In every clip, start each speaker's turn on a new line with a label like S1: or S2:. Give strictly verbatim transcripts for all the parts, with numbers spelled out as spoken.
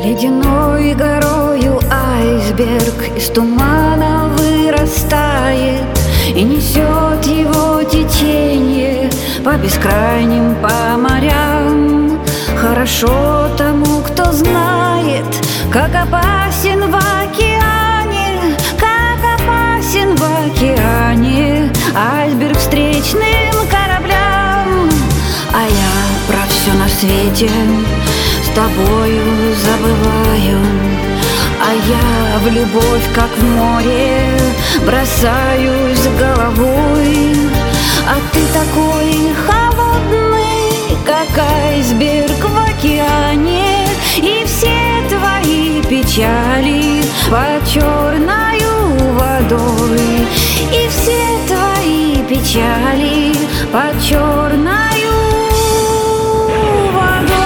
S1: Ледяной горою айсберг из тумана вырастает и несет его течение по бескрайним, по морям. Хорошо тому, кто знает, как опасен в океане, как опасен в океане айсберг встречным кораблям. А я про все на свете с тобою забываю, а я в любовь, как в море, бросаюсь головой. А ты такой холодный, как айсберг в океане, и все твои печали под черною водой, и все твои печали под черною водой.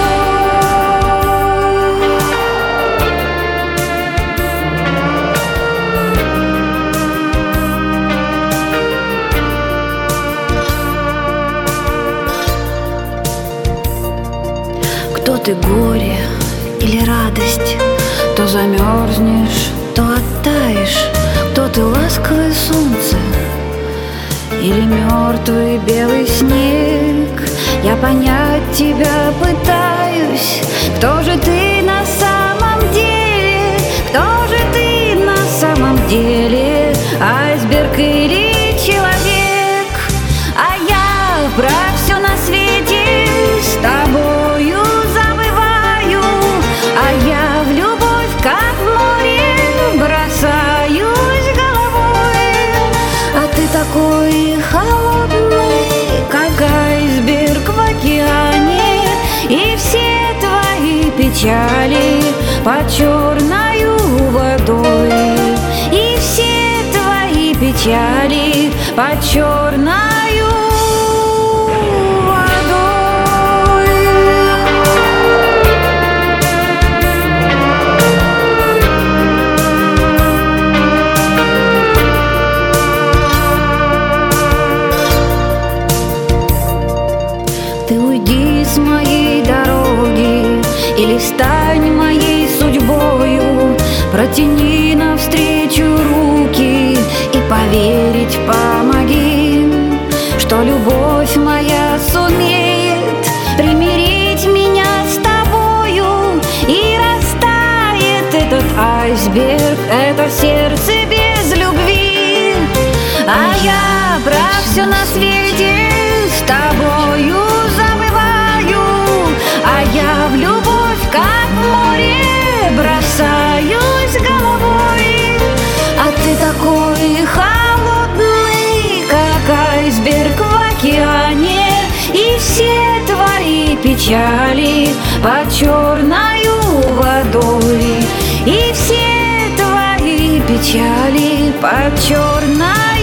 S1: Кто ты, горе или радость? То замерзнешь, то оттаешь. Кто ты, ласковое солнце или мертвый белый снег? Я понять тебя пытаюсь. Кто же ты на самом деле? Кто же ты на самом деле? Айсберг или человек? А я про все на свете с тобою забываю, а я в любовь, как в море, бросаюсь головой. А ты такой холодный, как айсберг в океане, и все твои печали под черною водой, и все твои печали под черною водой. Ты уйди с моей дороги или стань моей судьбою, протяни навстречу руки и поверить помоги, что любовь моя сумеет примирить меня с тобою, и растает этот айсберг, это сердце без любви. А я про все на свете с тобою забываю, а я в любовь, как в море, бросаюсь головой. А ты такой холодный, как айсберг в океане, и все твои печали под черною водой, и все твои печали под черною